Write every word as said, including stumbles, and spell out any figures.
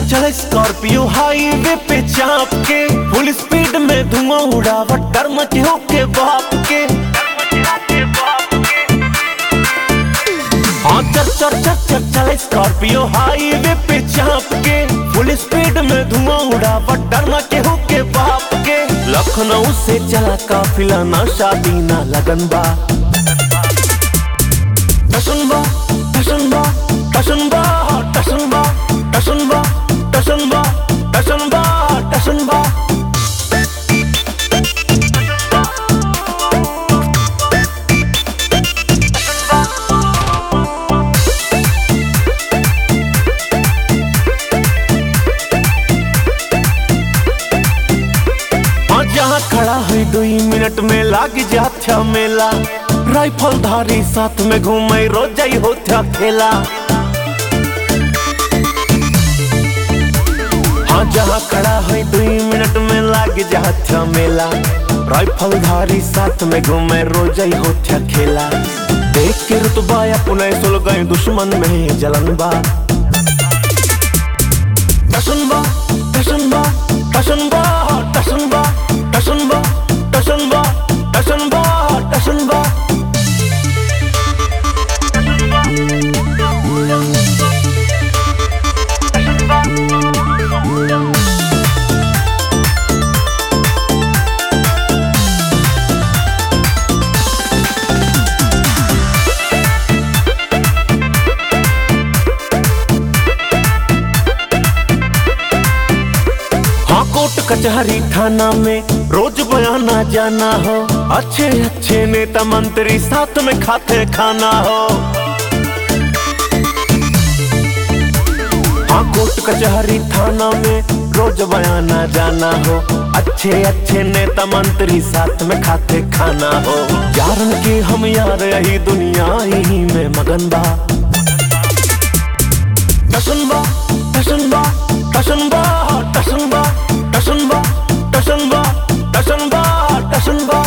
चल चल Scorpio highway पे चाप के फुल स्पीड में धुआं उड़ावट डर मचे हो के बाप के। हाँ चल चल चल चल चल स्कॉर्पियो हाईवे पे चाप के फुल स्पीड में धुआं उड़ावट डर मचे हो के बाप के। लखनऊ से चला काफिला ना शादी ना लगन बा। टसनबा टसनबा टसनबा टसनबा टसनबा टसनबा टसनबा टसनबा। जहाँ खड़ा है दुई मिनट में लाग जाथ्या मेला। राइफल धारी साथ में घूमे रोज ही होता खेला। हाँ जहाँ खड़ा है दुई मिनट में लाग जाथ्या मेला। राइफल धारी साथ में घूमे रोज ही होता खेला। देख के रुतबा अपने सुल गए दुश्मन में जलन बा। टसनबा टसनबा टसनबा टसनबा टसनबा टसनबा टसनबा टसनबा। कोर्ट कचहरी थाना में रोज बयाना जाना हो। अच्छे अच्छे नेता मंत्री साथ में खाते खाना हो। हाँ कोर्ट कचहरी थाना में रोज बयाना जाना हो। अच्छे अच्छे नेता मंत्री साथ में खाते खाना हो। यारन के हम यार यही दुनिया यही में मगन बा। टसनबा टसनबा टसनबा टसनबा टसनबा टसनबा टसनबा टसनबा।